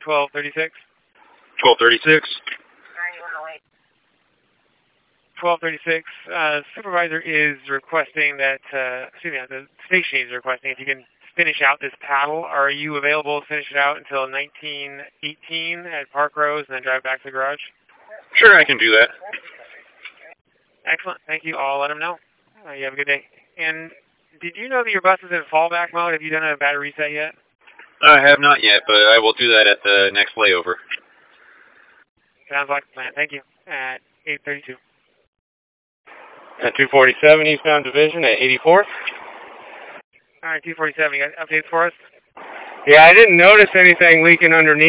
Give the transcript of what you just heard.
1236. 1236. 1236. Supervisor is requesting that, the station is requesting if you can finish out this paddle. Are you available to finish it out until 1918 at Park Rose and then drive back to the garage? Sure, I can do that. Excellent. Thank you. I'll let them know. You have a good day. And did you know that your bus is in fallback mode? Have you done a battery reset yet? I have not yet, but I will do that at the next layover. Sounds like a plan. Thank you. At 832. At 247 Eastbound Division at 84th. All right, 247. You got updates for us? Yeah, I didn't notice anything leaking underneath.